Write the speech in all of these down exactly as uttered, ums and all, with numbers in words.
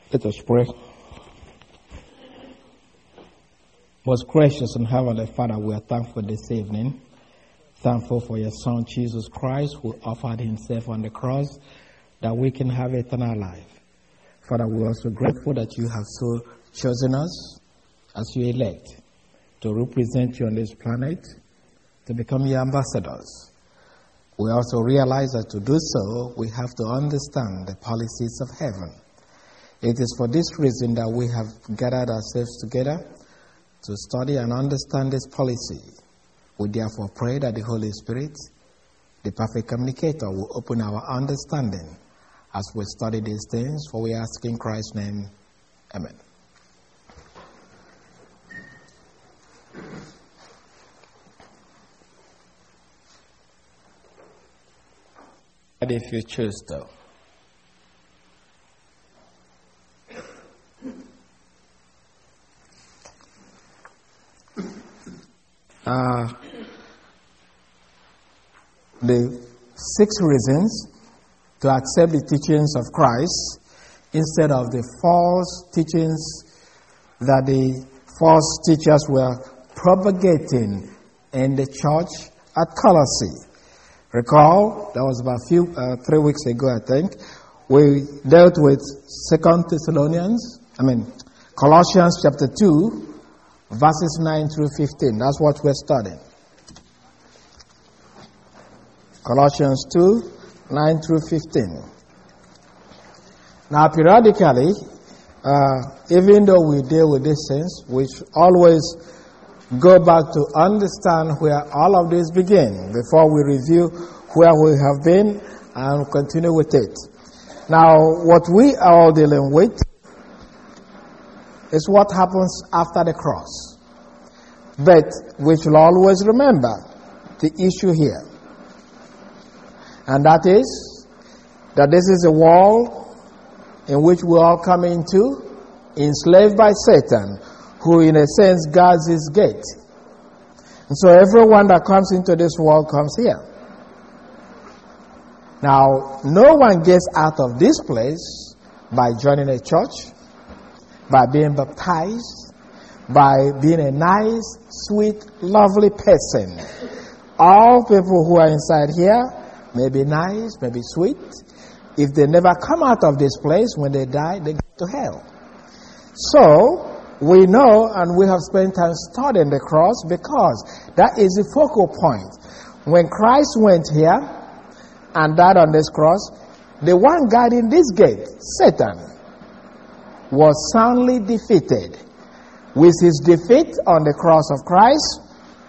Let us pray. Most gracious and heavenly Father, we are thankful this evening. Thankful for your Son, Jesus Christ, who offered himself on the cross that we can have eternal life. Father, we are also grateful that you have so chosen us as your elect to represent you on this planet, to become your ambassadors. We also realize that to do so, we have to understand the policies of heaven. It is for this reason that we have gathered ourselves together to study and understand this policy. We therefore pray that the Holy Spirit, the perfect communicator, will open our understanding as we study these things, for we ask in Christ's name. Amen. And if you choose to. Uh, the six reasons to accept the teachings of Christ instead of the false teachings that the false teachers were propagating in the church at Colossae. Recall, that was about a few, uh, three weeks ago, I think, we dealt with Second Thessalonians, I mean, Colossians chapter two, verses nine through fifteen. That's what we're studying. Colossians two, nine through fifteen. Now, periodically, uh, even though we deal with these things, we should always go back to understand where all of this began before we review where we have been and continue with it. Now, what we are all dealing with is what happens after the cross. But we should always remember the issue here. And that is that this is a world in which we all come into, enslaved by Satan, who in a sense guards his gate. And so everyone that comes into this world comes here. Now, no one gets out of this place by joining a church, by being baptized, by being a nice, sweet, lovely person. All people who are inside here may be nice, may be sweet. If they never come out of this place, when they die, they go to hell. So, we know and we have spent time studying the cross because that is the focal point. When Christ went here and died on this cross, the one guarding this gate, Satan, was soundly defeated. With his defeat on the cross of Christ,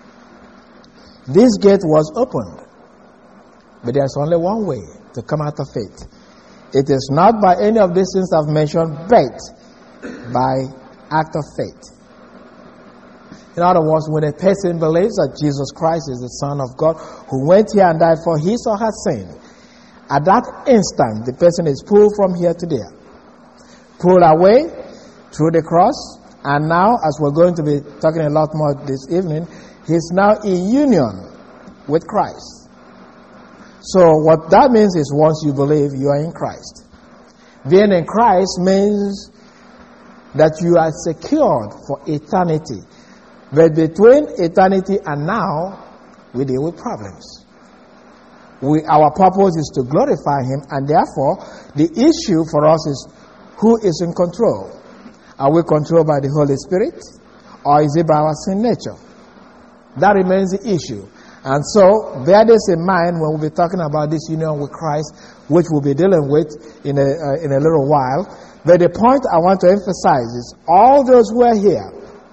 this gate was opened. But there's only one way to come out of it. It is not by any of these things I've mentioned, but by act of faith. In other words, when a person believes that Jesus Christ is the Son of God who went here and died for his or her sin, at that instant, the person is pulled from here to there. Pulled away through the cross, and now, as we're going to be talking a lot more this evening, he's now in union with Christ. So what that means is once you believe, you are in Christ. Being in Christ means that you are secured for eternity. But between eternity and now, we deal with problems. We, our purpose is to glorify him, and therefore, the issue for us is who is in control. Are we controlled by the Holy Spirit, or is it by our sin nature? That remains the issue. And so, bear this in mind when we'll be talking about this union with Christ, which we'll be dealing with in a, uh, in a little while. But the point I want to emphasize is all those who are here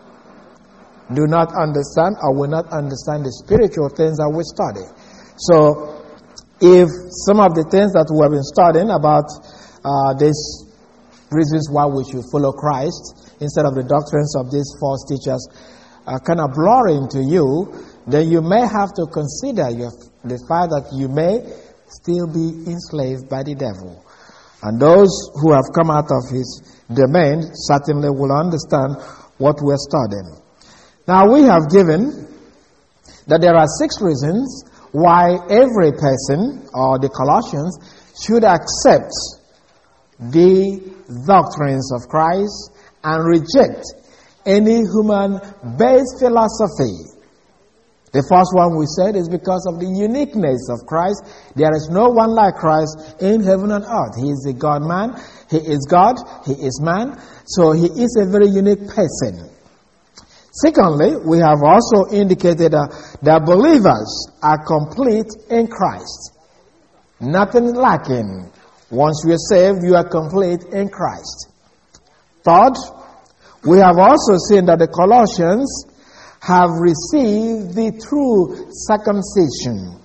do not understand or will not understand the spiritual things that we study. So, if some of the things that we have been studying about uh, these reasons why we should follow Christ instead of the doctrines of these false teachers are kind of blurring to you, then you may have to consider your, the fact that you may still be enslaved by the devil. And those who have come out of his domain certainly will understand what we're studying. Now, we have given that there are six reasons why every person, or the Colossians, should accept the doctrines of Christ and reject any human-based philosophy. The first one we said is because of the uniqueness of Christ. There is no one like Christ in heaven and earth. He is a God-man. He is God. He is man. So he is a very unique person. Secondly, we have also indicated uh, that believers are complete in Christ. Nothing lacking. Once you are saved, you are complete in Christ. Third, we have also seen that the Colossians have received the true circumcision.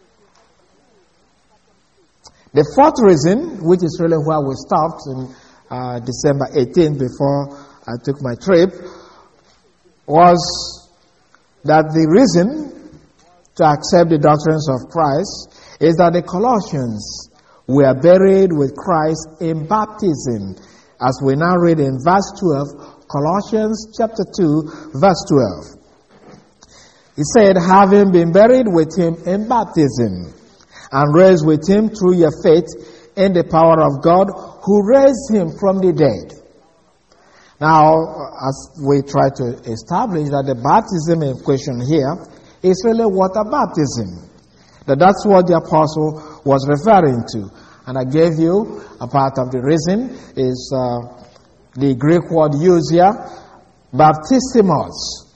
The fourth reason, which is really where we stopped in uh, December eighteenth before I took my trip, was that the reason to accept the doctrines of Christ is that the Colossians were buried with Christ in baptism, as we now read in verse twelve, Colossians chapter two, verse twelve. He said, having been buried with him in baptism, and raised with him through your faith in the power of God, who raised him from the dead. Now, as we try to establish that the baptism in question here is really water baptism, that that's what the apostle was referring to. And I gave you a part of the reason is uh, the Greek word used here, baptismos.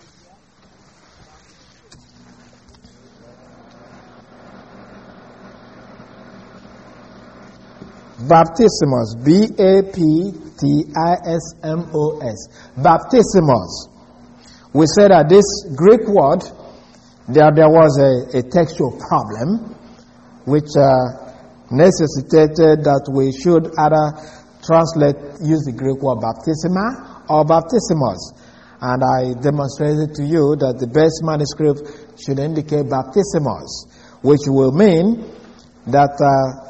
Baptismos, B A P T I S M O S. Baptismos. We said that this Greek word, there, there was a, a textual problem which uh, necessitated that we should either translate, use the Greek word baptisma or baptismos. And I demonstrated to you that the best manuscript should indicate baptismos, which will mean that uh,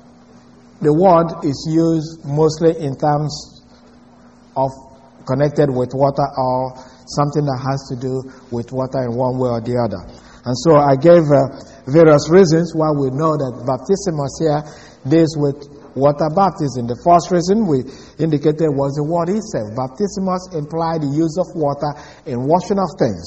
the word is used mostly in terms of connected with water or something that has to do with water in one way or the other. And so I gave uh, various reasons why we know that baptismos here deals with water baptism. The first reason we indicated was the word itself. Baptismos implied the use of water in washing of things.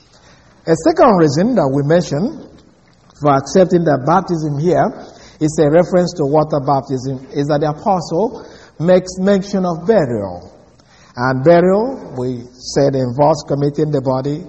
A second reason that we mentioned for accepting that baptism here is a reference to water baptism, is that the apostle makes mention of burial. And burial, we said, involves committing the body,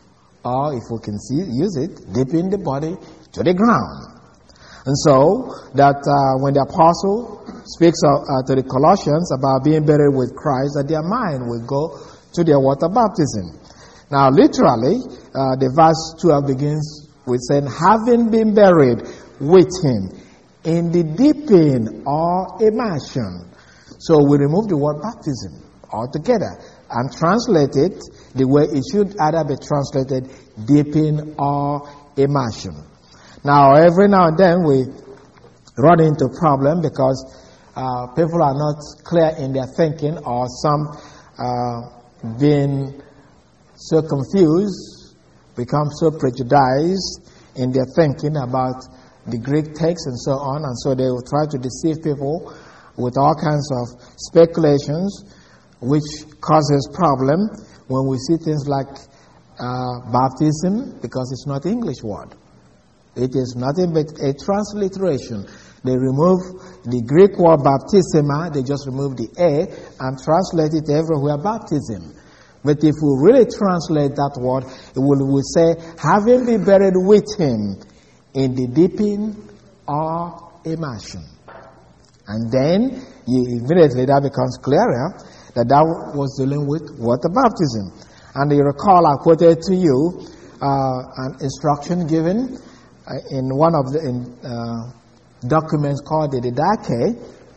or if we can see, use it, dipping the body to the ground. And so, that uh, when the apostle speaks of, uh, to the Colossians about being buried with Christ, that their mind will go to their water baptism. Now, literally, uh, the verse twelve begins with saying, having been buried with him in the dipping or immersion. So we remove the word baptism altogether and translate it the way it should either be translated, dipping or immersion. Now, every now and then we run into a problem because uh, people are not clear in their thinking, or some uh, being so confused, become so prejudiced in their thinking about the Greek text and so on, and so they will try to deceive people with all kinds of speculations, which causes problem when we see things like uh, baptism, because it's not English word. It is nothing but a transliteration. They remove the Greek word baptisma, they just remove the A and translate it everywhere baptism. But if we really translate that word, it will, will say, having been buried with him in the dipping or immersion. And then, you, immediately that becomes clearer that that was dealing with water baptism. And you recall I quoted to you uh, an instruction given uh, in one of the in, uh, documents called the Didache.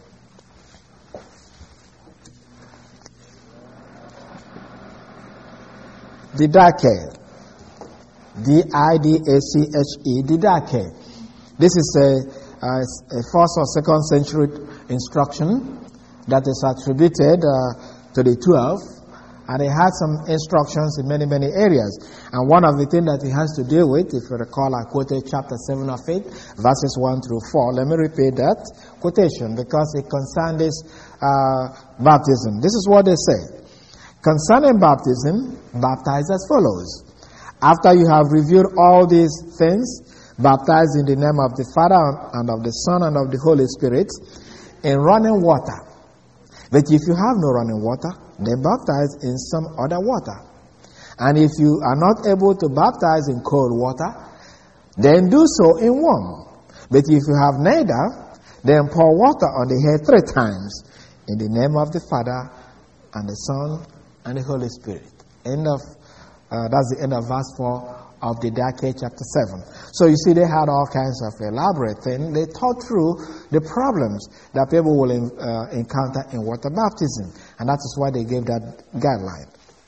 Didache. D I D A C H E, Didache. This is a, a, a first or second century instruction that is attributed uh, to the twelve, And he had some instructions in many, many areas. And one of the things that he has to deal with, if you recall, I quoted chapter seven of it, verses one through four. Let me repeat that quotation because it concerns this uh, baptism. This is what they say. Concerning baptism, baptize as follows. After you have reviewed all these things, baptize in the name of the Father and of the Son and of the Holy Spirit in running water. But if you have no running water, then baptize in some other water. And if you are not able to baptize in cold water, then do so in warm. But if you have neither, then pour water on the head three times in the name of the Father and the Son and the Holy Spirit. End of, uh, that's the end of verse four of the Didache chapter seven. So you see, they had all kinds of elaborate things. They thought through the problems that people will uh, encounter in water baptism. And that is why they gave that guideline.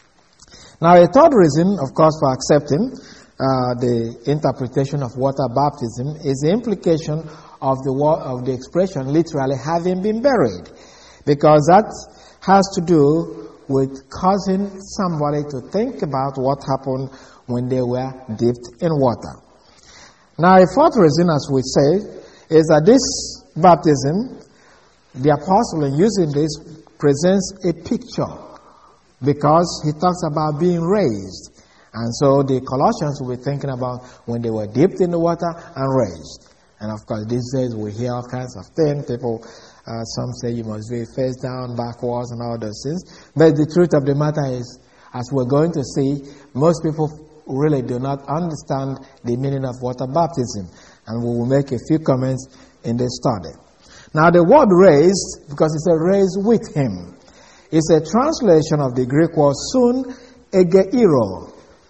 Now, a third reason, of course, for accepting uh, the interpretation of water baptism is the implication of the of the expression literally having been buried. Because that has to do with causing somebody to think about what happened when they were dipped in water. Now, a fourth reason, as we say, is that this baptism, the apostle in using this, presents a picture because he talks about being raised. And so the Colossians will be thinking about when they were dipped in the water and raised. And of course, these days we hear all kinds of things. People, uh, some say you must be face down, backwards, and all those things. But the truth of the matter is, as we're going to see, most people really do not understand the meaning of water baptism. And we will make a few comments in this study. Now, the word raised, because it's a raised with him, is a translation of the Greek word sun egeiro.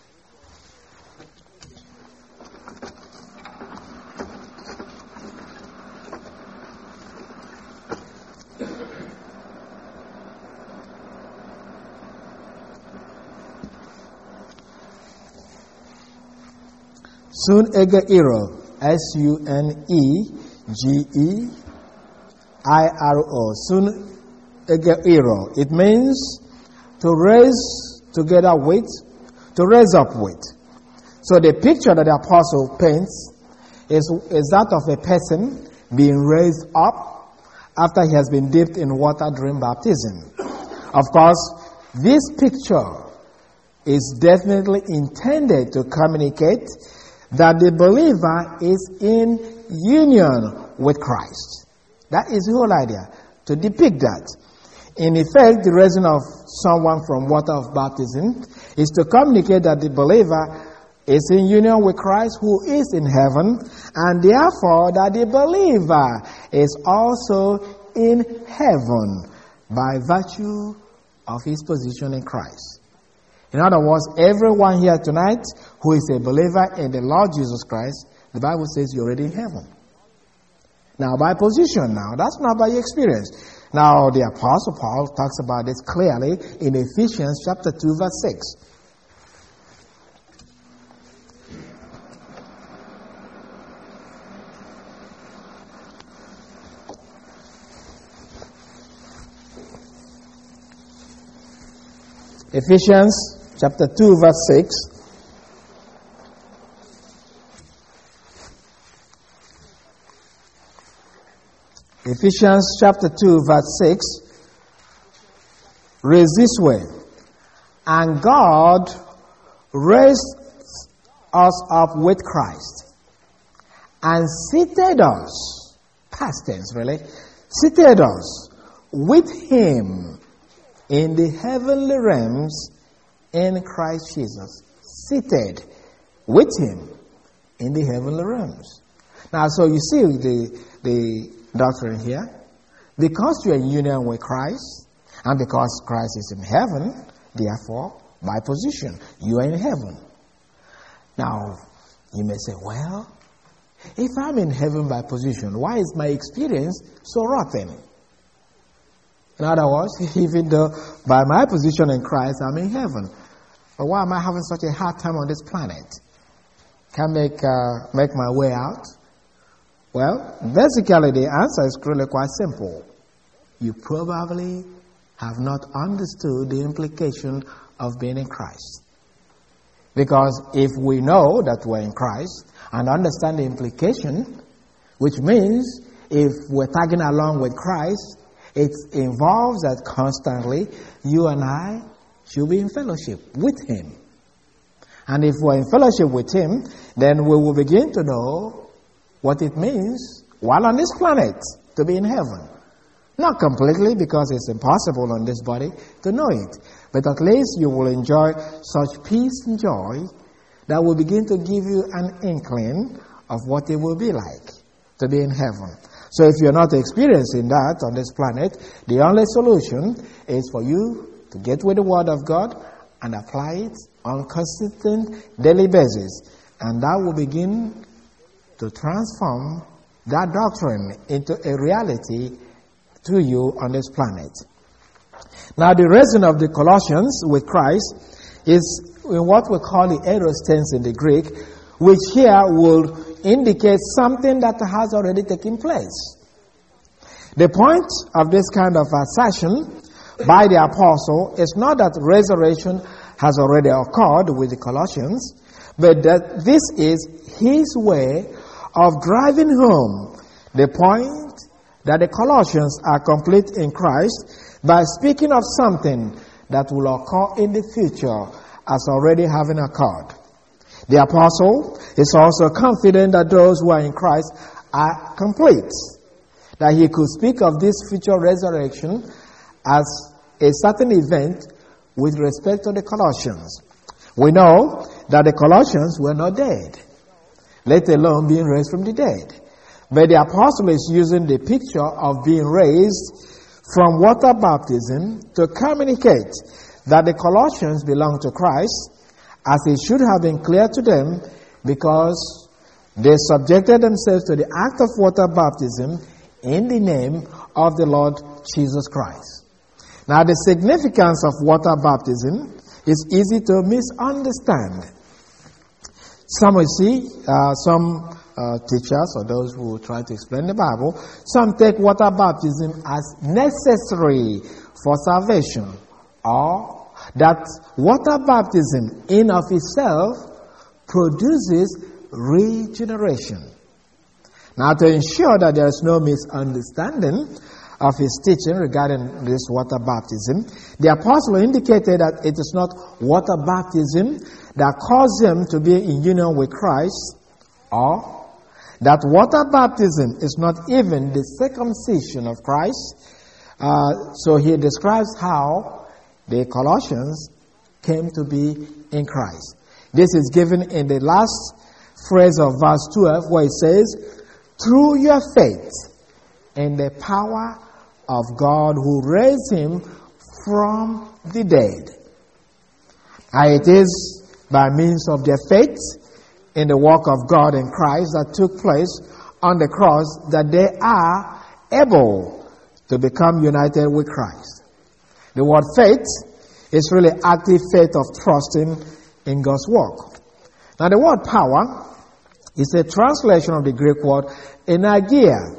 Sun egeiro, S U N E G E I R O, sun egeiro. It means to raise together with, to raise up with. So the picture that the apostle paints is, is that of a person being raised up after he has been dipped in water during baptism. Of course, this picture is definitely intended to communicate that the believer is in union with Christ. That is the whole idea, to depict that. In effect, the reason of someone from water of baptism is to communicate that the believer is in union with Christ who is in heaven, and therefore that the believer is also in heaven by virtue of his position in Christ. In other words, everyone here tonight who is a believer in the Lord Jesus Christ, the Bible says you're already in heaven. Now, by position now, that's not by experience. Now, the Apostle Paul talks about this clearly in Ephesians chapter two, verse six. Ephesians chapter two, verse six. Ephesians chapter two, verse six reads this way: And God raised us up with Christ and seated us, past tense really, seated us with Him in the heavenly realms in Christ Jesus. Seated with Him in the heavenly realms. Now, so you see the the doctrine here. Because you are in union with Christ, and because Christ is in heaven, therefore, by position, you are in heaven. Now, you may say, well, if I'm in heaven by position, why is my experience so rotten? In other words, even though by my position in Christ, I'm in heaven, but why am I having such a hard time on this planet? Can I make, uh, make my way out? Well, basically the answer is really quite simple. You probably have not understood the implication of being in Christ. Because if we know that we're in Christ and understand the implication, which means if we're tagging along with Christ, it involves that constantly you and I should be in fellowship with Him. And if we're in fellowship with Him, then we will begin to know what it means while on this planet to be in heaven. Not completely, because it's impossible on this body to know it. But at least you will enjoy such peace and joy that will begin to give you an inkling of what it will be like to be in heaven. So if you're not experiencing that on this planet, the only solution is for you to get with the Word of God and apply it on a consistent daily basis. And that will begin to transform that doctrine into a reality to you on this planet. Now, the reason of the Colossians with Christ is in what we call the aorist tense in the Greek, which here will indicate something that has already taken place. The point of this kind of assertion by the apostle is not that resurrection has already occurred with the Colossians, but that this is his way of driving home the point that the Colossians are complete in Christ by speaking of something that will occur in the future as already having occurred. The apostle is also confident that those who are in Christ are complete, that he could speak of this future resurrection as a certain event with respect to the Colossians. We know that the Colossians were not dead, let alone being raised from the dead. But the apostle is using the picture of being raised from water baptism to communicate that the Colossians belong to Christ, as it should have been clear to them, because they subjected themselves to the act of water baptism in the name of the Lord Jesus Christ. Now, the significance of water baptism is easy to misunderstand. Some will see, uh, some uh, teachers or those who try to explain the Bible, some take water baptism as necessary for salvation, or that water baptism in of itself produces regeneration. Now, to ensure that there is no misunderstanding of his teaching regarding this water baptism, the apostle indicated that it is not water baptism that caused him to be in union with Christ, or that water baptism is not even the circumcision of Christ. Uh, so he describes how the Colossians came to be in Christ. This is given in the last phrase of verse twelve, where it says, "Through your faith in the power of God who raised him from the dead." And it is by means of their faith in the work of God in Christ that took place on the cross that they are able to become united with Christ. The word faith is really active faith of trusting in God's work. Now, the word power is a translation of the Greek word energia.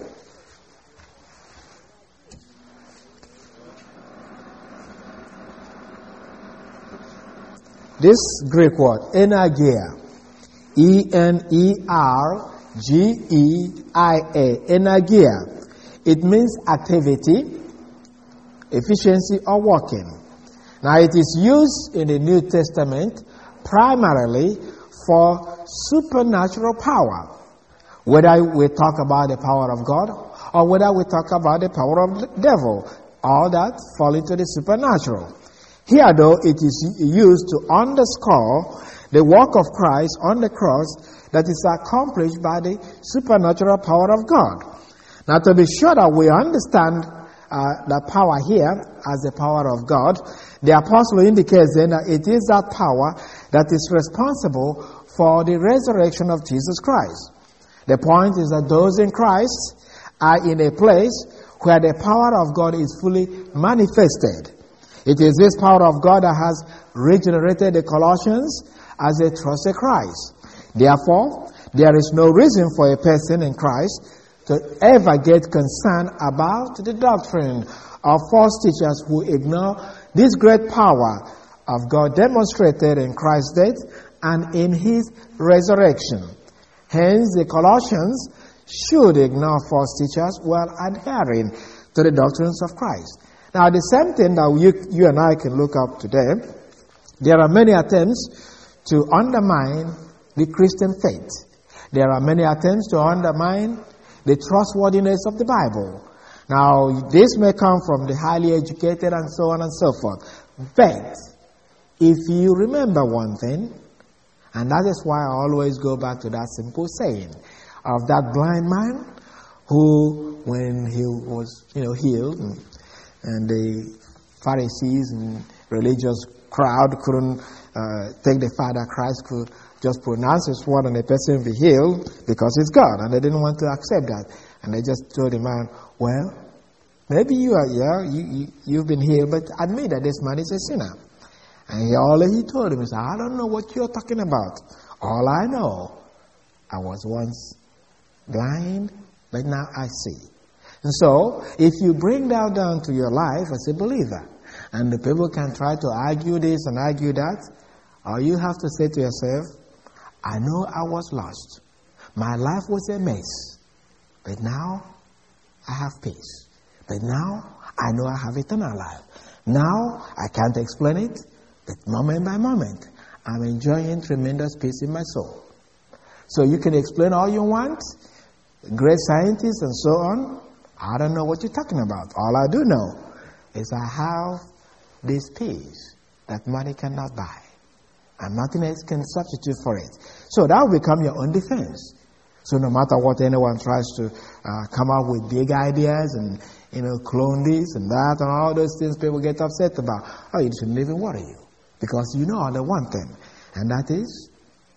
This Greek word, energia, E N E R G E I A, energia, it means activity, efficiency, or working. Now, it is used in the New Testament primarily for supernatural power, whether we talk about the power of God or whether we talk about the power of the devil. All that fall into the supernatural. Here, though, it is used to underscore the work of Christ on the cross that is accomplished by the supernatural power of God. Now, to be sure that we understand uh, the power here as the power of God, the apostle indicates then that it is that power that is responsible for the resurrection of Jesus Christ. The point is that those in Christ are in a place where the power of God is fully manifested. It is this power of God that has regenerated the Colossians as they trusted Christ. Therefore, there is no reason for a person in Christ to ever get concerned about the doctrine of false teachers who ignore this great power of God demonstrated in Christ's death and in His resurrection. Hence, the Colossians should ignore false teachers while adhering to the doctrines of Christ. Now, the same thing that you, you and I can look up today, there are many attempts to undermine the Christian faith. There are many attempts to undermine the trustworthiness of the Bible. Now, this may come from the highly educated and so on and so forth. But, if you remember one thing, and that is why I always go back to that simple saying of that blind man who, when he was, you know, healed, and, and the Pharisees and religious crowd couldn't uh, take the fact that Christ could just pronounce His word and the person be healed because it's God, and they didn't want to accept that, and they just told the man, well, maybe you are, yeah, you, you, you've been healed, but admit that this man is a sinner. And he, all he told him is, I don't know what you're talking about. All I know, I was once blind, but now I see. And so, if you bring that down to your life as a believer, and the people can try to argue this and argue that, all you have to say to yourself, I know I was lost. My life was a mess. But now, I have peace. But now, I know I have eternal life. Now, I can't explain it, but moment by moment, I'm enjoying tremendous peace in my soul. So you can explain all you want, great scientists and so on. I don't know what you're talking about. All I do know is I have this peace that money cannot buy. And nothing else can substitute for it. So that will become your own defense. So no matter what anyone tries to uh, come up with big ideas and, you know, clone this and that and all those things people get upset about, oh, it shouldn't even worry you. Because you know only one thing. And that is,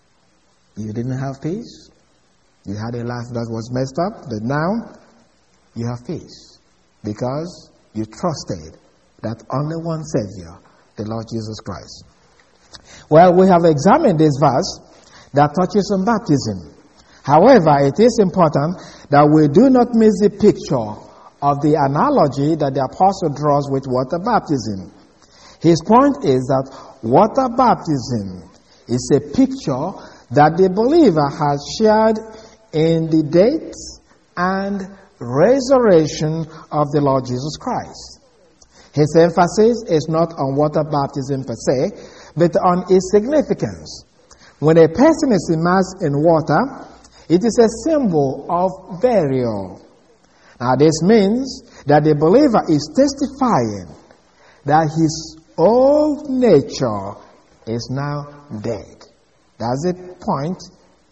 you didn't have peace. You had a life that was messed up. But now, you have peace. Because you trusted that only one Savior, the Lord Jesus Christ. Well, we have examined this verse that touches on baptism. However, it is important that we do not miss the picture of the analogy that the apostle draws with water baptism. His point is that water baptism is a picture that the believer has shared in the death and resurrection of the Lord Jesus Christ. His emphasis is not on water baptism per se, but on its significance. When a person is immersed in water, it is a symbol of burial. Now this means that the believer is testifying that his old nature is now dead. That's the point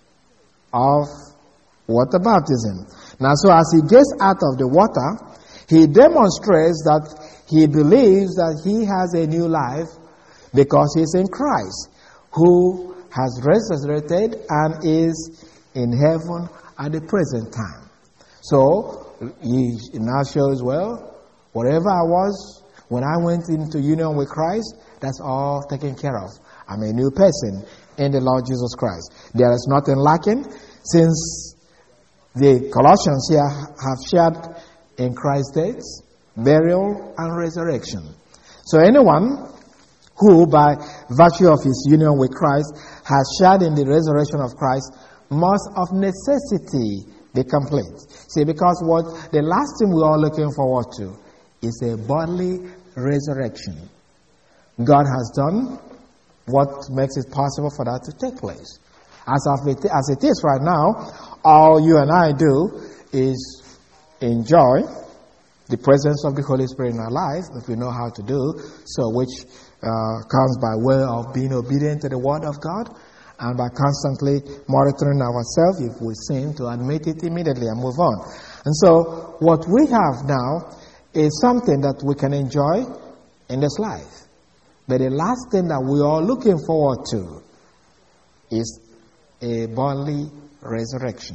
of water baptism. Now, so as he gets out of the water, he demonstrates that he believes that he has a new life because he's in Christ, who has resurrected and is in heaven at the present time. So, he now shows, well, whatever I was when I went into union with Christ, that's all taken care of. I'm a new person in the Lord Jesus Christ. There is nothing lacking, since the Colossians here have shared in Christ's death, burial, and resurrection. So anyone who, by virtue of his union with Christ, has shared in the resurrection of Christ must of necessity be complete. See, because what the last thing we're all looking forward to is a bodily resurrection. God has done what makes it possible for that to take place. As, of it, as it is right now, all you and I do is enjoy the presence of the Holy Spirit in our life, if we know how to do so, which uh, comes by way of being obedient to the Word of God, and by constantly monitoring ourselves. If we sin, to admit it immediately and move on. And so, what we have now is something that we can enjoy in this life. But the last thing that we are looking forward to is a bodily resurrection.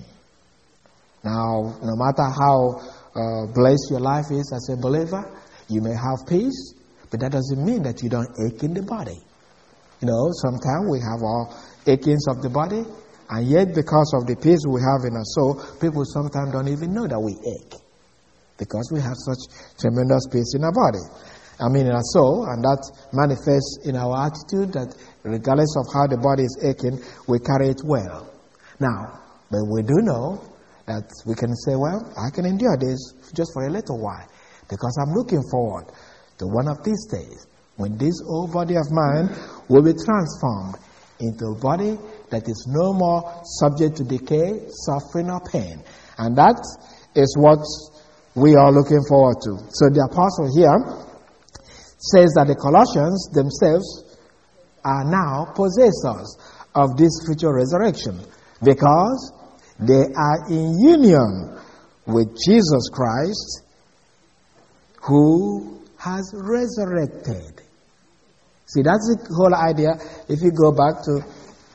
Now, no matter how uh, blessed your life is as a believer, you may have peace, but that doesn't mean that you don't ache in the body. You know, sometimes we have our achings of the body, And yet, because of the peace we have in our soul, people sometimes don't even know that we ache. Because we have such tremendous peace in our body. I mean, in our soul, and that manifests in our attitude that regardless of how the body is aching, we carry it well. Now, but we do know that we can say, well, I can endure this just for a little while, because I'm looking forward to one of these days when this old body of mine will be transformed into a body that is no more subject to decay, suffering, or pain. And that is what we are looking forward to. So the apostle here says that the Colossians themselves are now possessors of this future resurrection because they are in union with Jesus Christ, who has resurrected. See, that's the whole idea. If you go back to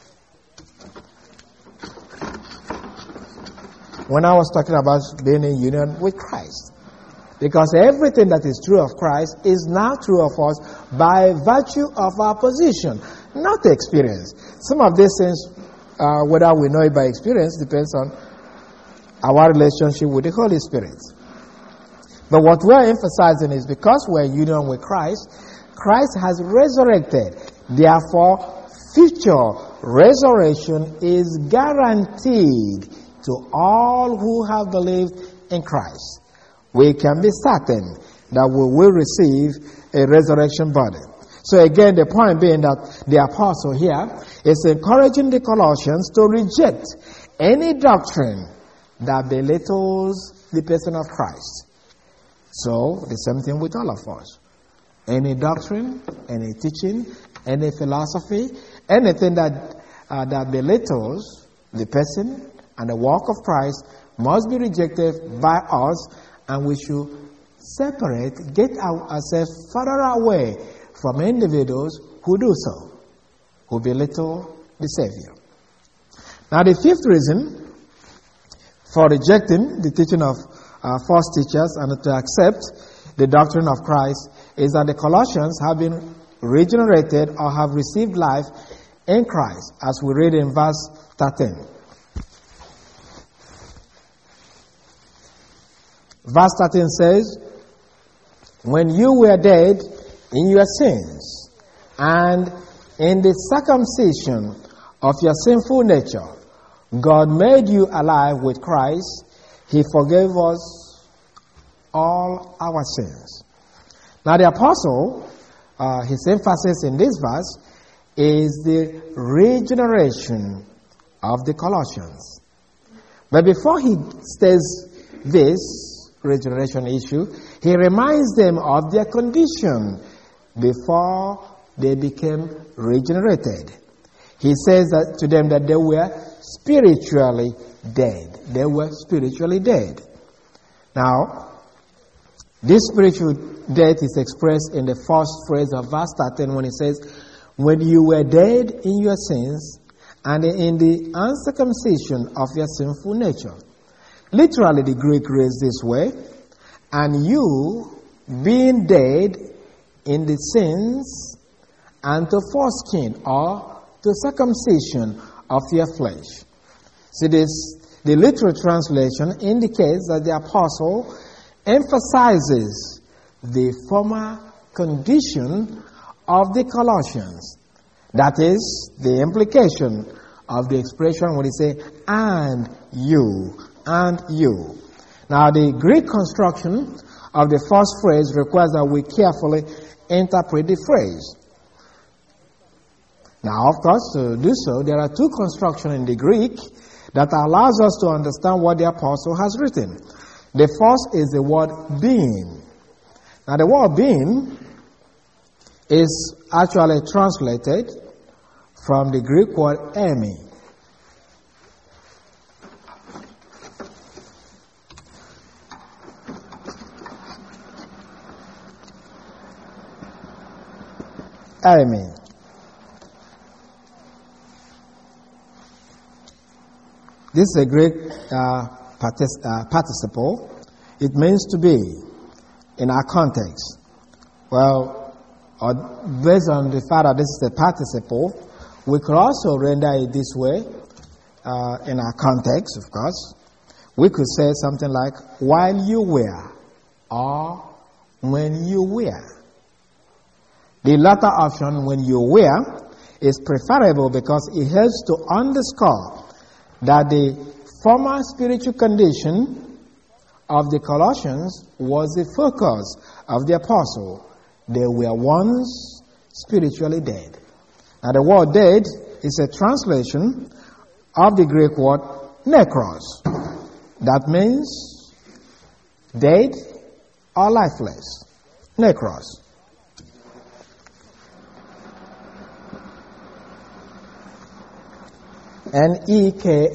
when I was talking about being in union with Christ. Because everything that is true of Christ is now true of us by virtue of our position, not experience. Some of these things, uh, whether we know it by experience, depends on our relationship with the Holy Spirit. But what we're emphasizing is because we're in union with Christ, Christ has resurrected. Therefore, future resurrection is guaranteed to all who have believed in Christ. We can be certain that we will receive a resurrection body. So again, the point being that the apostle here is encouraging the Colossians to reject any doctrine that belittles the person of Christ. So, the same thing with all of us. Any doctrine, any teaching, any philosophy, anything that, uh, that belittles the person and the work of Christ must be rejected by us, and we should separate, get ourselves further away from individuals who do so, who belittle the Savior. Now, the fifth reason for rejecting the teaching of uh, false teachers and to accept the doctrine of Christ is that the Colossians have been regenerated or have received life in Christ, as we read in verse thirteen. Verse thirteen says, when you were dead in your sins and in the circumcision of your sinful nature, God made you alive with Christ. He forgave us all our sins. Now the apostle, uh, his emphasis in this verse is the regeneration of the Colossians. But before he states this regeneration issue, he reminds them of their condition before they became regenerated. He says that to them that they were spiritually dead. They were spiritually dead. Now, this spiritual death is expressed in the first phrase of verse thirteen when it says, when you were dead in your sins and in the uncircumcision of your sinful nature. Literally, the Greek reads this way, and you, being dead in the sins and to foreskin or to circumcision of your flesh. See, this, the literal translation indicates that the apostle emphasizes the former condition of the Colossians. That is the implication of the expression when he says, and you, and you. Now, the Greek construction of the first phrase requires that we carefully interpret the phrase. Now, of course, to do so, there are two constructions in the Greek that allows us to understand what the apostle has written. The first is the word being. Now, the word being is actually translated from the Greek word emi. Emi. This is a Greek uh, partic- uh, participle. It means to be in our context. Well, or based on the fact that this is a participle, we could also render it this way. uh, in our context, of course, we could say something like, while you were, or when you were. The latter option, when you were, is preferable because it helps to underscore that the former spiritual condition of the Colossians was the focus of the apostle. They were once spiritually dead. Now the word dead is a translation of the Greek word nekros. That means dead or lifeless. Nekros. N E K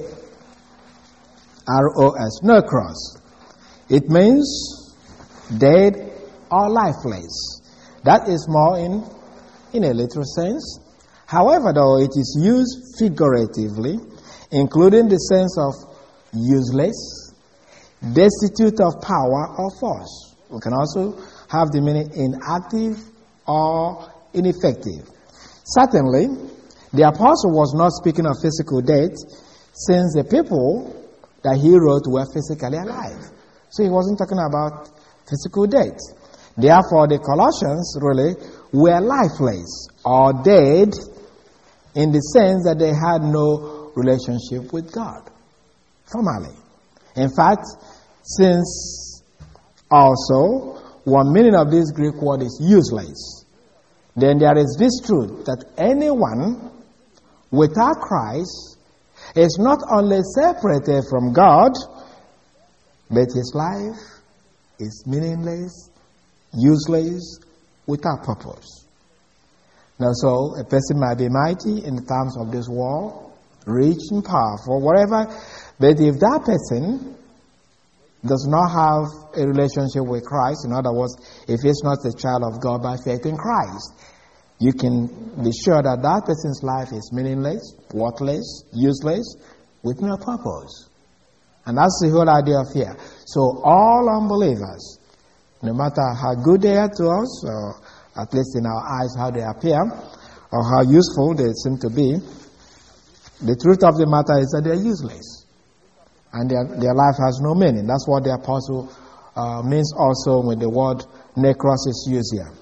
R O S. Nekros. It means dead or lifeless. That is more in, in a literal sense. However, though, it is used figuratively, including the sense of useless, destitute of power or force. We can also have the meaning inactive or ineffective. Certainly, the apostle was not speaking of physical death, since the people that he wrote were physically alive. So he wasn't talking about physical death. Therefore, the Colossians really were lifeless or dead in the sense that they had no relationship with God, formally. In fact, since also one meaning of this Greek word is useless, then there is this truth that anyone without Christ is not only separated from God, but his life is meaningless, useless, without purpose. Now, so a person might be mighty in the terms of this world, rich and powerful, whatever, but if that person does not have a relationship with Christ, in other words, if he's not a child of God by faith in Christ, you can be sure that that person's life is meaningless, worthless, useless, with no purpose. And that's the whole idea of here. So all unbelievers, no matter how good they are to us, or at least in our eyes how they appear, or how useful they seem to be, the truth of the matter is that they're useless. And their, their life has no meaning. That's what the apostle uh, means also when the word nekros is used here.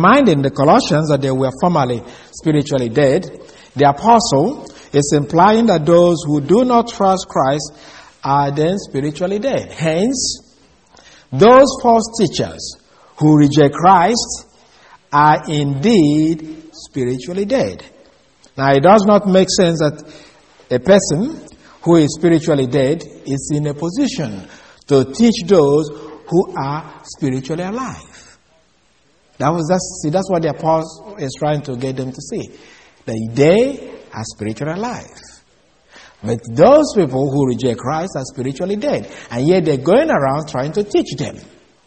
reminding the Colossians that they were formerly spiritually dead, the apostle is implying that those who do not trust Christ are then spiritually dead. Hence, those false teachers who reject Christ are indeed spiritually dead. Now, it does not make sense that a person who is spiritually dead is in a position to teach those who are spiritually alive. That was that's, see, that's what the apostle is trying to get them to see. That they are spiritually alive. But those people who reject Christ are spiritually dead. And yet they're going around trying to teach them.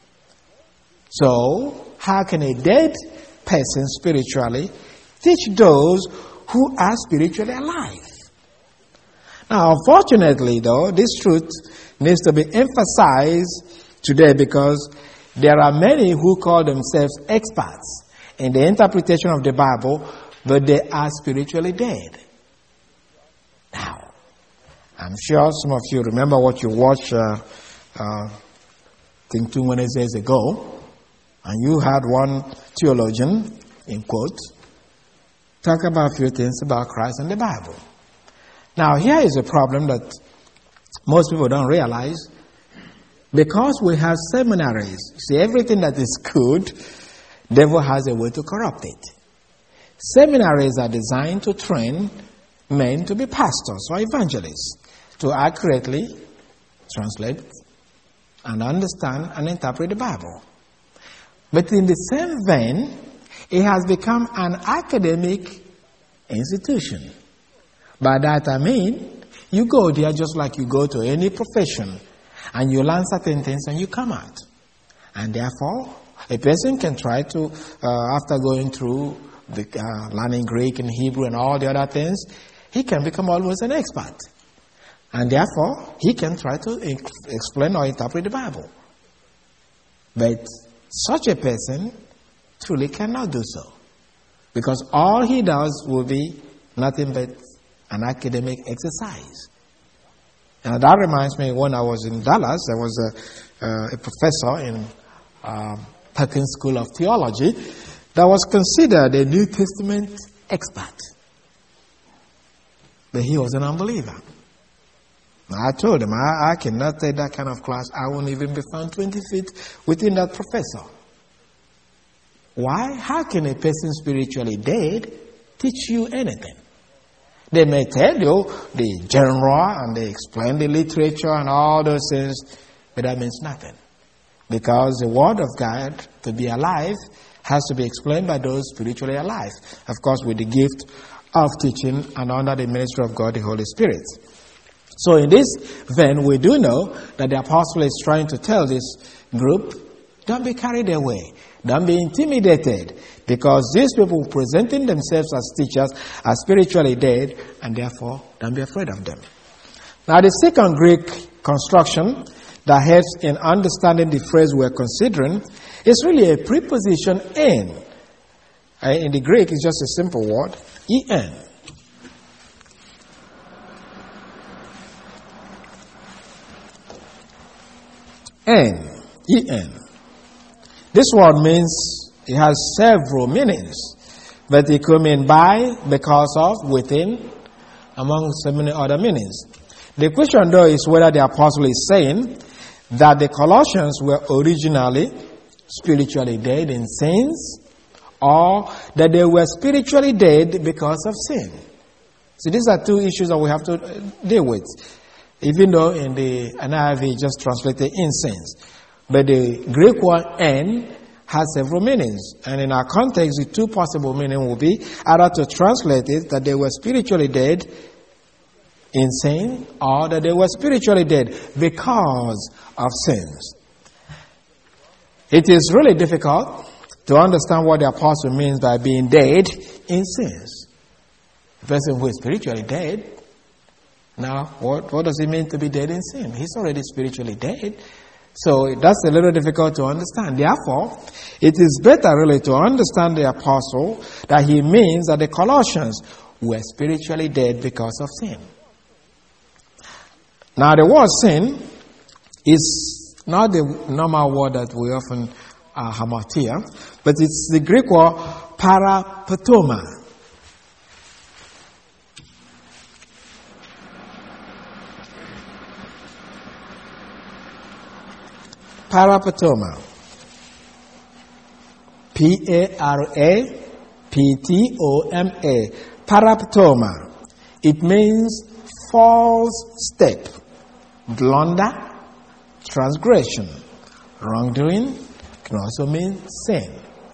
So, how can a dead person spiritually teach those who are spiritually alive? Now, unfortunately, though, this truth needs to be emphasized today because there are many who call themselves experts in the interpretation of the Bible, but they are spiritually dead. Now, I'm sure some of you remember what you watched, uh, uh, I think two Wednesdays ago, and you had one theologian, in quote, talk about a few things about Christ and the Bible. Now, here is a problem that most people don't realize. Because we have seminaries, see, everything that is good, devil has a way to corrupt it. Seminaries are designed to train men to be pastors or evangelists, to accurately translate and understand and interpret the Bible. But in the same vein, it has become an academic institution. By that I mean, you go there just like you go to any profession, and you learn certain things and you come out. And therefore, a person can try to, uh, after going through the, uh, learning Greek and Hebrew and all the other things, he can become almost an expert. And therefore, he can try to ex- explain or interpret the Bible. But such a person truly cannot do so. Because all he does will be nothing but an academic exercise. And that reminds me, when I was in Dallas, there was a, uh, a professor in um, Perkins School of Theology that was considered a New Testament expert. But he was an unbeliever. Now, I told him, I, I cannot take that kind of class. I won't even be found twenty feet within that professor. Why? How can a person spiritually dead teach you anything? They may tell you the genre and they explain the literature and all those things, but that means nothing. Because the Word of God, to be alive, has to be explained by those spiritually alive. Of course, with the gift of teaching and under the ministry of God, the Holy Spirit. So in this vein, we do know that the apostle is trying to tell this group, don't be carried away. Don't be intimidated, because these people presenting themselves as teachers are spiritually dead, and therefore don't be afraid of them. Now, the second Greek construction that helps in understanding the phrase we're considering is really a preposition en. In the Greek, it's just a simple word, en. En, en. This word means, it has several meanings, but it could mean by, because of, within, among so many other meanings. The question though is whether the apostle is saying that the Colossians were originally spiritually dead in sins, or that they were spiritually dead because of sin. So these are two issues that we have to deal with, even though in the N I V just translated in sins. But the Greek word en has several meanings. And in our context, the two possible meanings will be either to translate it that they were spiritually dead in sin, or that they were spiritually dead because of sins. It is really difficult to understand what the apostle means by being dead in sins. The person who is spiritually dead, now what, what does it mean to be dead in sin? He's already spiritually dead. So that's a little difficult to understand. Therefore, it is better really to understand the apostle that he means that the Colossians were spiritually dead because of sin. Now, the word sin is not the normal word that we often uh, hamartia, but but it's the Greek word parapatoma. Parapatoma. P A R A P T O M A. Parapatoma. It means false step, blunder, transgression. Wrongdoing can also mean sin.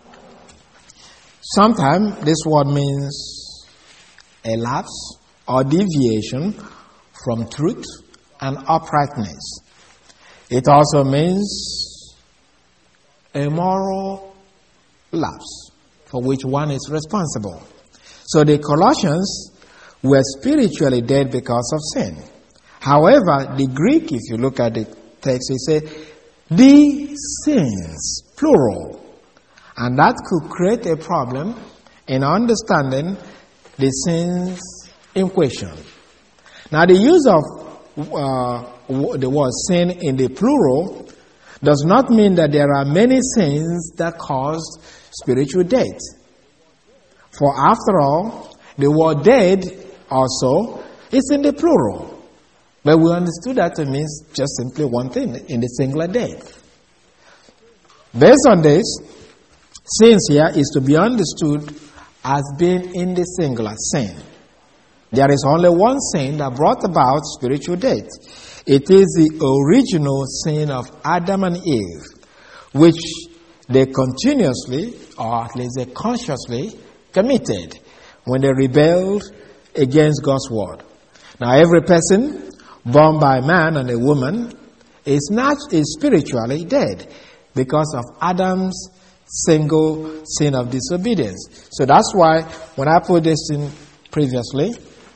Sometimes this word means a lapse or deviation from truth and uprightness. It also means a moral lapse for which one is responsible. So the Colossians were spiritually dead because of sin. However, the Greek, if you look at the text, it says, the sins, plural. And that could create a problem in understanding the sins in question. Now, the use of uh, the word sin in the plural does not mean that there are many sins that cause spiritual death. For after all, the word dead also is in the plural. But we understood that to mean just simply one thing, in the singular death. Based on this, sins here is to be understood as being in the singular sin. There is only one sin that brought about spiritual death. It is the original sin of Adam and Eve, which they continuously, or at least they consciously, committed when they rebelled against God's word. Now, every person born by a man and a woman is not is spiritually dead because of Adam's single sin of disobedience. So that's why when I put this in previously,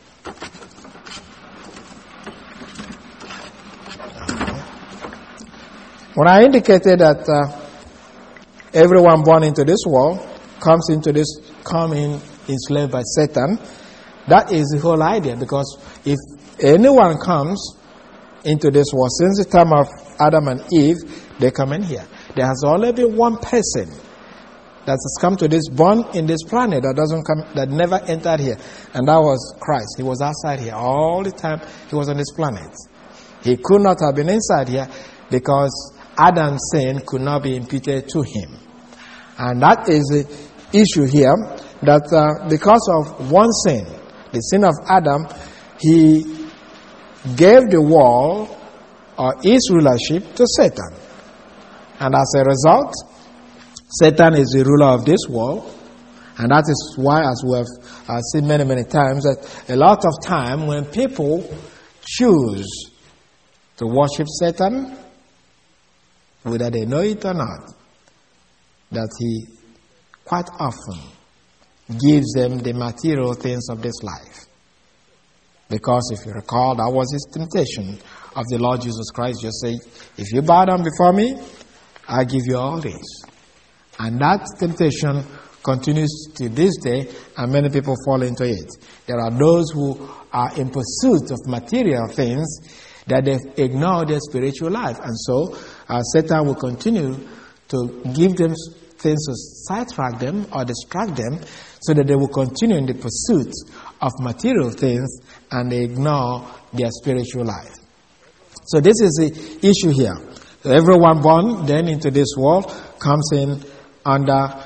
when I indicated that uh, everyone born into this world comes into this, come in enslaved by Satan, that is the whole idea. Because if anyone comes into this world since the time of Adam and Eve, they come in here. There has only been one person that has come to this, born in this planet, that doesn't come, that never entered here, and that was Christ. He was outside here all the time. He was on this planet. He could not have been inside here because Adam's sin could not be imputed to him, and that is the issue here. That uh, because of one sin, the sin of Adam, he gave the world or his rulership to Satan, and as a result, Satan is the ruler of this world. And that is why, as we have uh, seen many, many times, that a lot of time when people choose to worship Satan, whether they know it or not, that he quite often gives them the material things of this life. Because if you recall, that was his temptation of the Lord Jesus Christ. Just say, if you bow down before me, I give you all this. And that temptation continues to this day, and many people fall into it. There are those who are in pursuit of material things that they ignore their spiritual life. And so uh, Satan will continue to give them things to sidetrack them or distract them, so that they will continue in the pursuit of material things and they ignore their spiritual life. So this is the issue here. So everyone born then into this world comes in under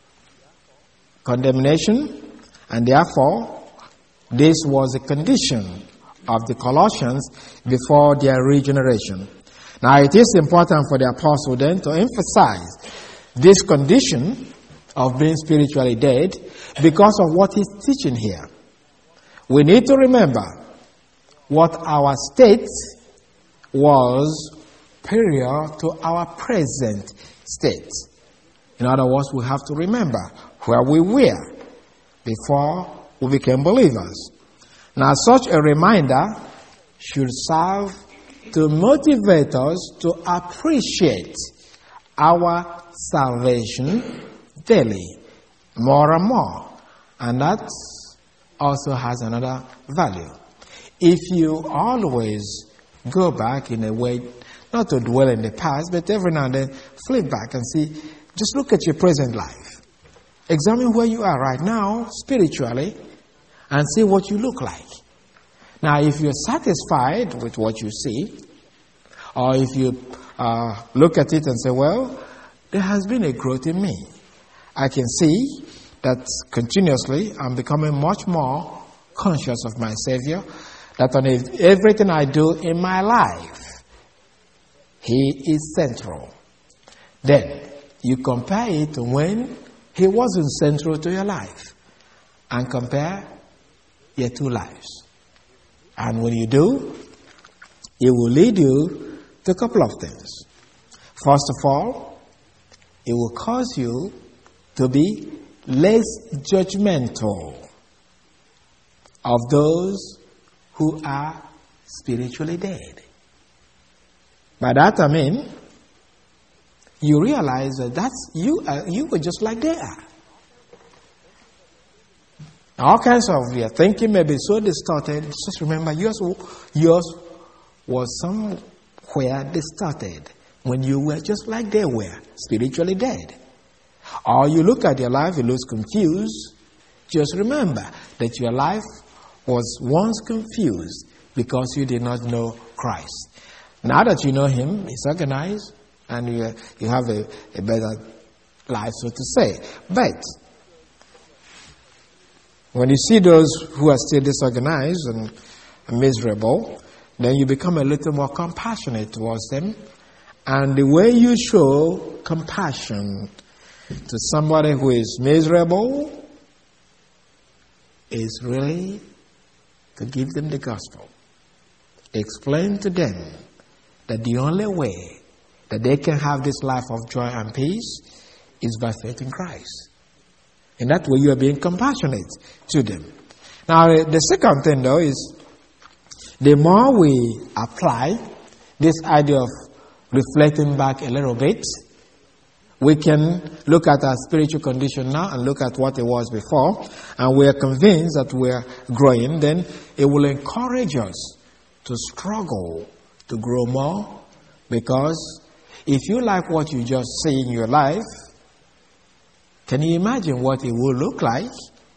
condemnation, and therefore this was a condition of the Colossians before their regeneration. Now it is important for the apostle then to emphasize this condition of being spiritually dead because of what he's teaching here. We need to remember what our state was prior to our present state. In other words, we have to remember where we were before we became believers. Now, such a reminder should serve to motivate us to appreciate our salvation daily, more and more. And that also has another value. If you always go back in a way, not to dwell in the past, but every now and then flip back and see Just look at your present life. Examine where you are right now, spiritually, and see what you look like. Now, if you're satisfied with what you see, or if you uh, look at it and say, well, there has been a growth in me. I can see that continuously I'm becoming much more conscious of my Savior, that on everything I do in my life, He is central. Then you compare it to when He wasn't central to your life, and compare your two lives. And when you do, it will lead you to a couple of things. First of all, it will cause you to be less judgmental of those who are spiritually dead. By that I mean, you realize that that's you. Uh, you were just like they are. All kinds of your thinking may be so distorted. Just remember, yours, yours was somewhere distorted when you were just like they were, spiritually dead. Or you look at your life, it looks confused. Just remember that your life was once confused because you did not know Christ. Now that you know Him, He's organized, and you, you have a, a better life, so to say. But when you see those who are still disorganized and miserable, then you become a little more compassionate towards them. And the way you show compassion to somebody who is miserable is really to give them the gospel. Explain to them that the only way that they can have this life of joy and peace is by faith in Christ. In that way, you are being compassionate to them. Now, the second thing, though, is the more we apply this idea of reflecting back a little bit, we can look at our spiritual condition now and look at what it was before, and we are convinced that we are growing. Then it will encourage us to struggle to grow more, because if you like what you just see in your life, can you imagine what it will look like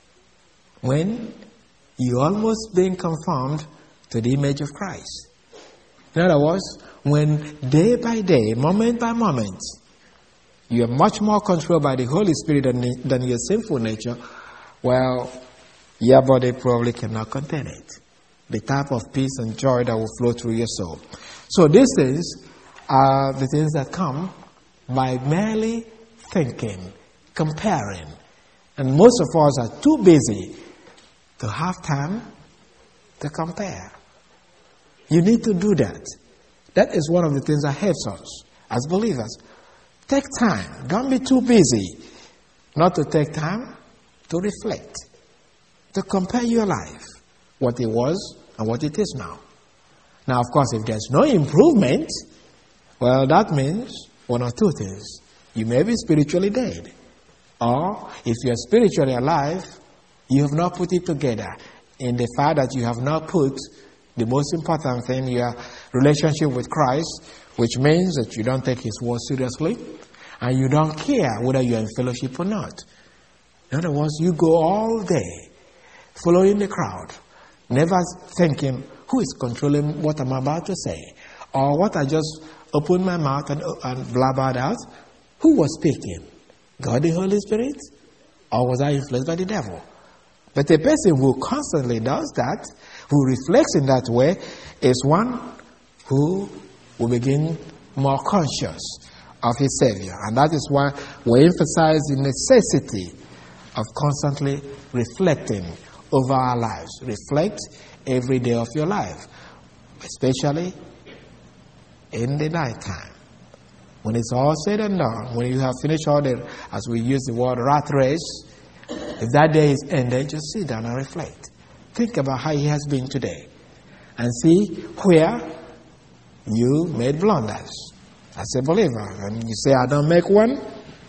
when you're almost being conformed to the image of Christ? In other words, when day by day, moment by moment, you are much more controlled by the Holy Spirit than, than your sinful nature, well, your body probably cannot contain it. The type of peace and joy that will flow through your soul. So these things are the things that come by merely thinking, comparing. And most of us are too busy to have time to compare. You need to do that. That is one of the things that helps us as believers. Take time. Don't be too busy not to take time to reflect, to compare your life, what it was and what it is now. Now, of course, if there's no improvement, well, that means one or two things. You may be spiritually dead. Or, if you're spiritually alive, you have not put it together in the fact that you have not put the most important thing, your relationship with Christ, which means that you don't take His word seriously, and you don't care whether you're in fellowship or not. In other words, you go all day following the crowd, never thinking, who is controlling what I'm about to say? Or what I just opened my mouth and, and blabbered out? Who was speaking? God the Holy Spirit? Or was I influenced by the devil? But a person who constantly does that, who reflects in that way, is one who will begin more conscious of his Savior. And that is why we emphasize the necessity of constantly reflecting over our lives. Reflect every day of your life, especially in the night time. When it's all said and done, when you have finished all the, as we use the word, rat race, if that day is ended, just sit down and reflect. Think about how it has been today and see where you made blunders as a believer. And you say, I don't make one.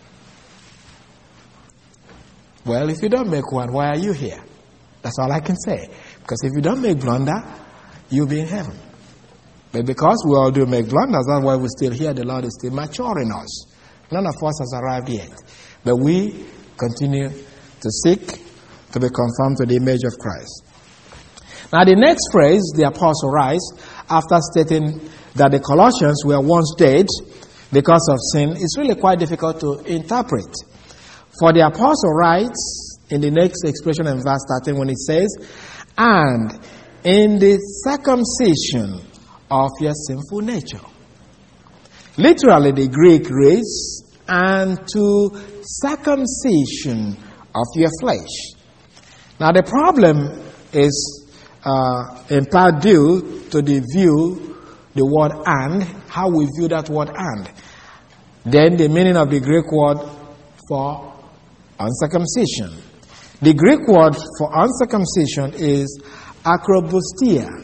Well, if you don't make one, why are you here? That's all I can say. Because if you don't make blunder, you'll be in heaven. But because we all do make blunders, that's why we're still here. The Lord is still maturing us. None of us has arrived yet. But we continue to seek to be conformed to the image of Christ. Now the next phrase the apostle writes after stating that the Colossians were once dead because of sin is really quite difficult to interpret. For the apostle writes in the next expression in verse thirteen when it says, and in the circumcision of your sinful nature. Literally the Greek reads, and to circumcision of your flesh. Now the problem is uh, in part due to the view, the word and, how we view that word and. Then the meaning of the Greek word for uncircumcision. The Greek word for uncircumcision is akrobustia.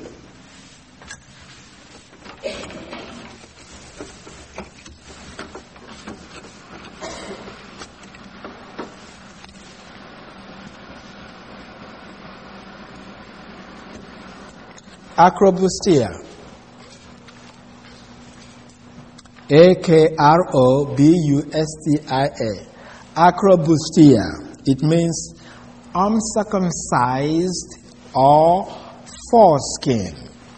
Akrobustia. A K R O B U S T I A. Akrobustia. It means uncircumcised or foreskin.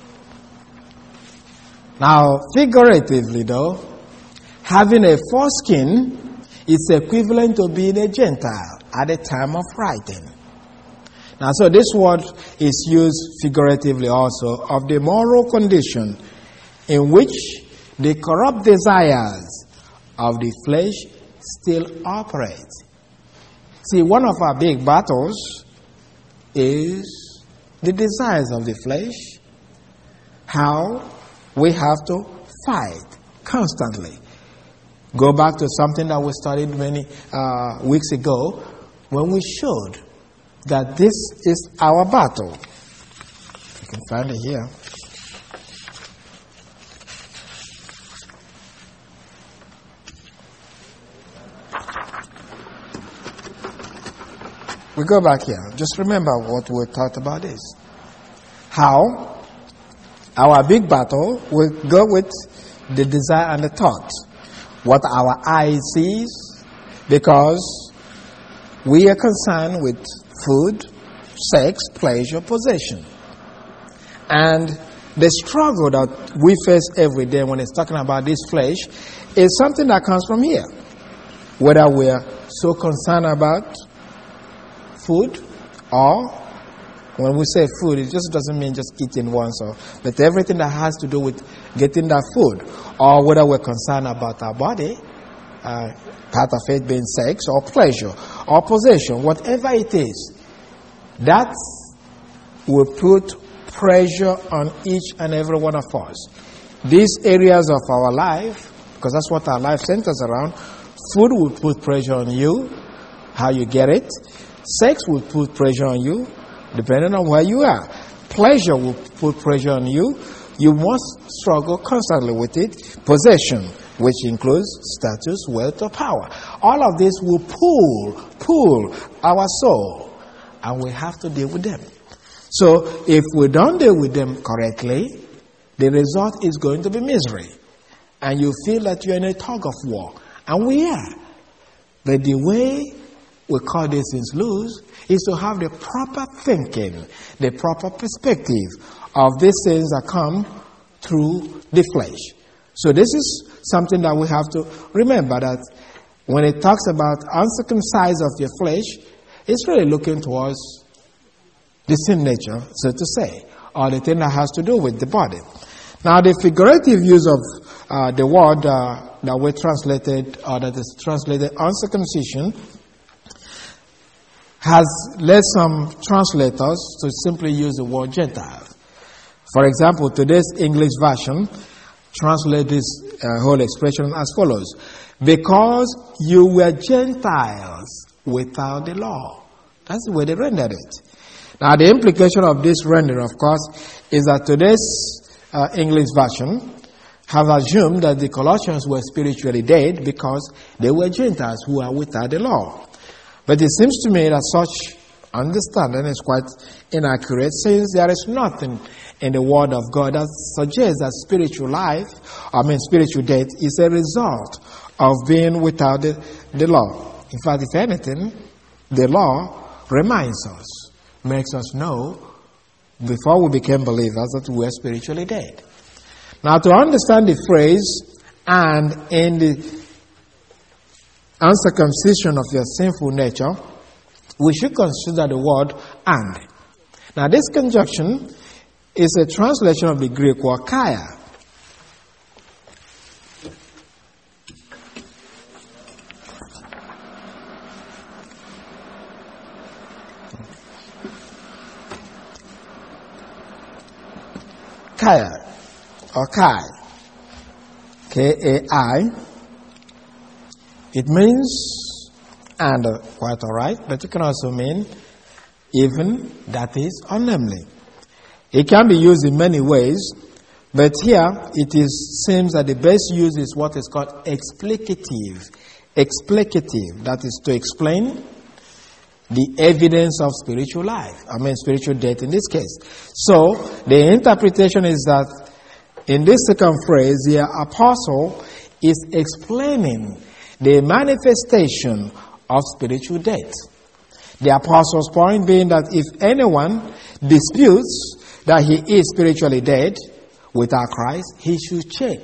Now, figuratively though, having a foreskin is equivalent to being a Gentile at the time of writing. Now, so this word is used figuratively also of the moral condition in which the corrupt desires of the flesh still operate. See, one of our big battles is the desires of the flesh, how we have to fight constantly. Go back to something that we studied many uh, weeks ago when we showed that this is our battle. You can find it here. We go back here. Just remember what we talked about this. How our big battle will go with the desire and the thought. What our eye sees, because we are concerned with food, sex, pleasure, possession. And the struggle that we face every day when it's talking about this flesh is something that comes from here. Whether we are so concerned about food, or when we say food, it just doesn't mean just eating once, or but everything that has to do with getting that food, or whether we're concerned about our body, uh, part of it being sex or pleasure or possession, whatever it is, that will put pressure on each and every one of us. These areas of our life, because that's what our life centers around, food will put pressure on you, how you get it. Sex will put pressure on you, depending on where you are. Pleasure will put pressure on you. You must struggle constantly with it. Possession, which includes status, wealth, or power. All of this will pull, pull our soul, and we have to deal with them. So, if we don't deal with them correctly, the result is going to be misery. And you feel that you're in a tug of war. And we are. But the way we call these things loose is to have the proper thinking, the proper perspective of these things that come through the flesh. So this is something that we have to remember, that when it talks about uncircumcised of your flesh, it's really looking towards the sin nature, so to say, or the thing that has to do with the body. Now the figurative use of uh, the word uh, that we translated, or that is translated uncircumcision, has led some translators to simply use the word Gentile. For example, today's English version translates this uh, whole expression as follows: because you were Gentiles without the law. That's the way they rendered it. Now, the implication of this rendering, of course, is that today's uh, English version have assumed that the Colossians were spiritually dead because they were Gentiles who are without the law. But it seems to me that such understanding is quite inaccurate, since there is nothing in the Word of God that suggests that spiritual life, I mean spiritual death, is a result of being without the, the law. In fact, if anything, the law reminds us, makes us know, before we became believers, that we were spiritually dead. Now, to understand the phrase, and in the uncircumcision of your sinful nature, we should consider the word and. Now, this conjunction is a translation of the Greek word kaya. Kaya, or kai, K A I. It means, and uh, quite all right, but it can also mean even, that is, or namely. It can be used in many ways, but here it is seems that the best use is what is called explicative. Explicative, that is to explain the evidence of spiritual life. I mean spiritual death in this case. So, the interpretation is that in this second phrase, the apostle is explaining the manifestation of spiritual death. The apostle's point being that if anyone disputes that he is spiritually dead without Christ, he should check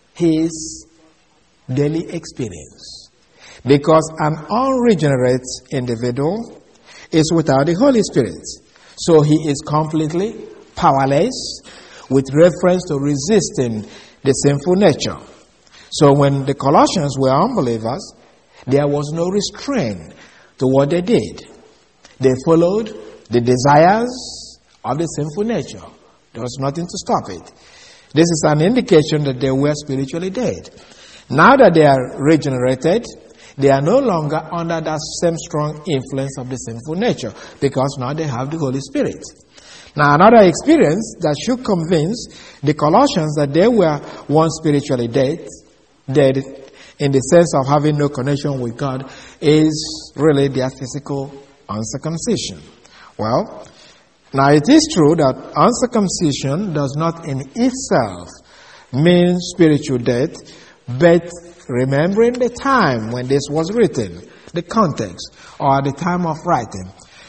his daily experience. Because an unregenerate individual is without the Holy Spirit. So he is completely powerless with reference to resisting the sinful nature. So when the Colossians were unbelievers, there was no restraint to what they did. They followed the desires of the sinful nature. There was nothing to stop it. This is an indication that they were spiritually dead. Now that they are regenerated, they are no longer under that same strong influence of the sinful nature, because now they have the Holy Spirit. Now, another experience that should convince the Colossians that they were once spiritually dead, dead in the sense of having no connection with God, is really their physical uncircumcision. Well, now it is true that uncircumcision does not in itself mean spiritual death, but remembering the time when this was written, the context, or the time of writing.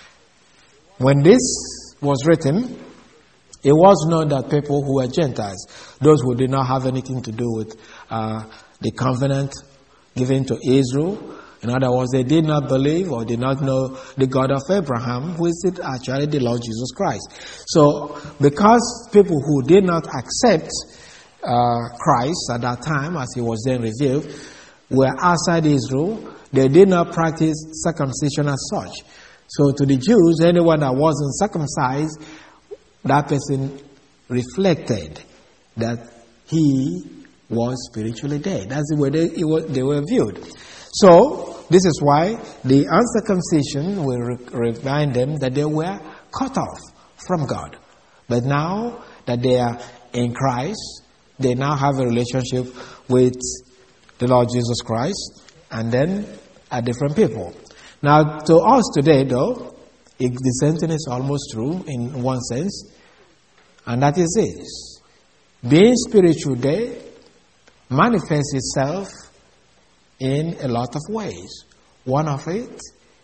When this was written, it was known that people who were Gentiles, those who did not have anything to do with uh, the covenant given to Israel, in other words, they did not believe or did not know the God of Abraham, who is it actually the Lord Jesus Christ. So, because people who did not accept uh, Christ at that time, as he was then revealed, were outside Israel, they did not practice circumcision as such. So to the Jews, anyone that wasn't circumcised, that person reflected that he was spiritually dead. That's the way they, it was, they were viewed. So, this is why the uncircumcision will re- remind them that they were cut off from God. But now that they are in Christ, they now have a relationship with the Lord Jesus Christ, and then are different people. Now, to us today, though, it, the sentence is almost true in one sense, and that is this. Being spiritual dead manifests itself in a lot of ways. One of it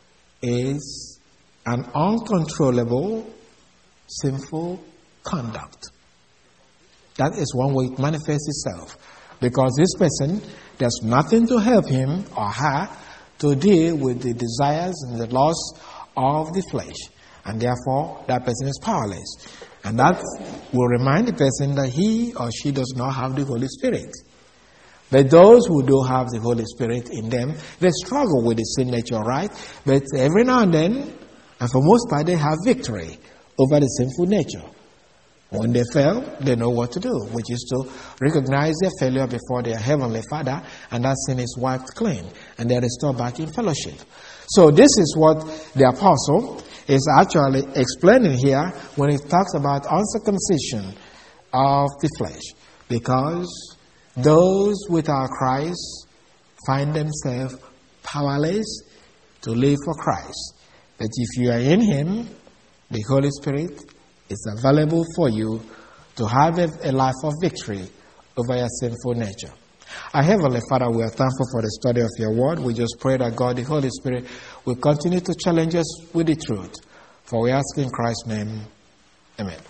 is an uncontrollable sinful conduct. That is one way it manifests itself. Because this person, there's nothing to help him or her to deal with the desires and the lusts of the flesh. And therefore, that person is powerless. And that will remind the person that he or she does not have the Holy Spirit. But those who do have the Holy Spirit in them, they struggle with the sin nature, right? But every now and then, and for most part, they have victory over the sinful nature. When they fail, they know what to do, which is to recognize their failure before their Heavenly Father, and that sin is wiped clean, and they are restored back in fellowship. So this is what the apostle is actually explaining here when he talks about uncircumcision of the flesh. Because those without Christ find themselves powerless to live for Christ. But if you are in Him, the Holy Spirit is available for you to have a, a life of victory over your sinful nature. Our Heavenly Father, we are thankful for the study of your word. We just pray that God, the Holy Spirit, will continue to challenge us with the truth. For we ask in Christ's name, amen.